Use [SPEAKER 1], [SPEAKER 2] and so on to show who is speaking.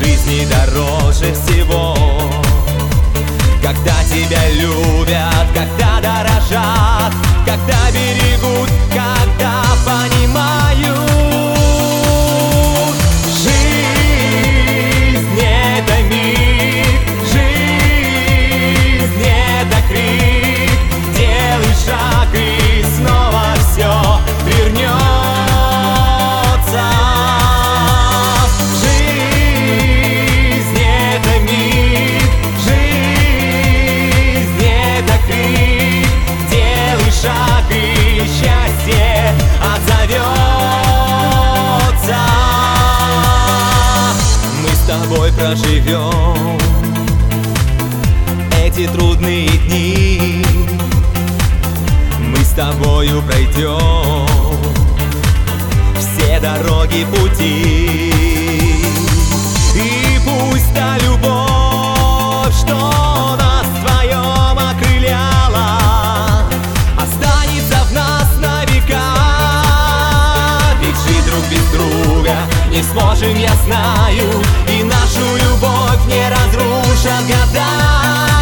[SPEAKER 1] жизни дороже всего. Когда тебя любят, когда дорожат, когда берегут, когда понимают. Жизнь — это миг, жизнь — это крик. Делай шаг, и снова все вернется. Жизнь — это миг, жизнь — это крик. Делай шаг, и счастье отзовется. Мы с тобой проживем эти трудные дни, мы с тобою пройдем все дороги пути. И пусть та любовь, что нас вдвоем окрыляла, останется в нас на века. Ведь жить друг без друга не сможем, я знаю, и нашу любовь не разрушат года.